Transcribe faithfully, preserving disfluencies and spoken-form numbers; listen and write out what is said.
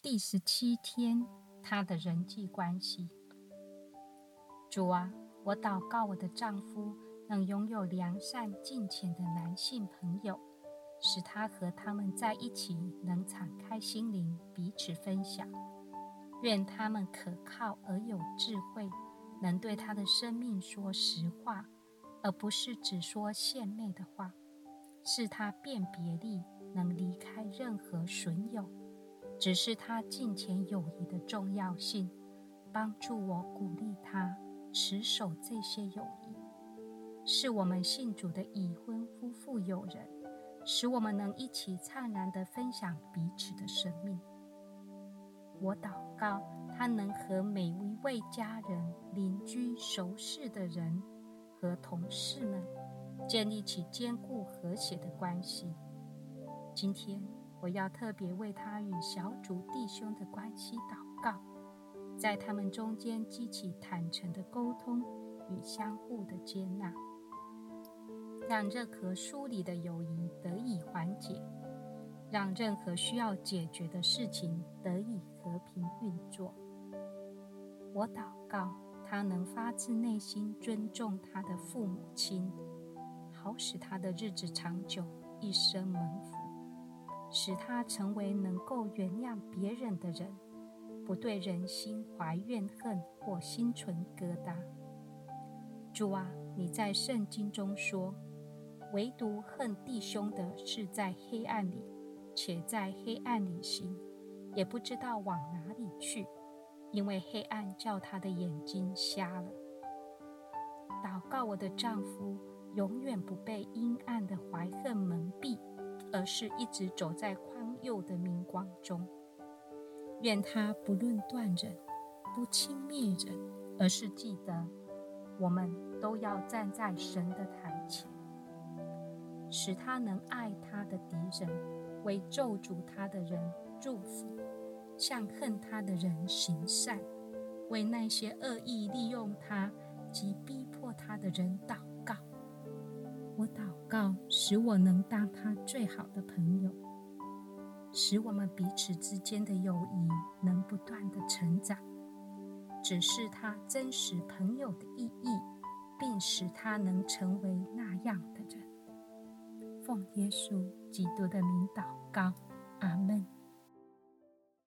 第十七天，他的人际关系。主啊，我祷告我的丈夫能拥有良善敬虔的男性朋友，使他和他们在一起能敞开心灵，彼此分享。愿他们可靠而有智慧，能对他的生命说实话，而不是只说献媚的话，是他辨别力能离开任何损友，只是他敬虔友谊的重要性，帮助我鼓励他持守这些友谊。是我们信主的已婚夫妇友人，使我们能一起灿然地分享彼此的生命。我祷告他能和每一位家人、邻居、熟识的人和同事们建立起坚固和谐的关系。今天我要特别为他与小组弟兄的关系祷告，在他们中间激起坦诚的沟通与相互的接纳，让任何疏离的友谊得以缓解，让任何需要解决的事情得以和平运作。我祷告他能发自内心尊重他的父母亲，好使他的日子长久，一生蒙福，使他成为能够原谅别人的人，不对人心怀怨恨或心存疙瘩。主啊，你在圣经中说，唯独恨弟兄的是在黑暗里，且在黑暗里行，也不知道往哪里去，因为黑暗叫他的眼睛瞎了。祷告我的丈夫永远不被阴暗的怀恨蒙蔽，而是一直走在宽宥的明光中。愿他不论断人，不轻蔑人，而是记得我们都要站在神的台前，使他能爱他的敌人，为咒诅他的人祝福，向恨他的人行善，为那些恶意利用他及逼迫他的人祷告。我祷告，使我能当他最好的朋友，使我们彼此之间的友谊能不断的成长，指示他真实朋友的意义，并使他能成为那样的人。奉耶稣基督的名祷告，阿们。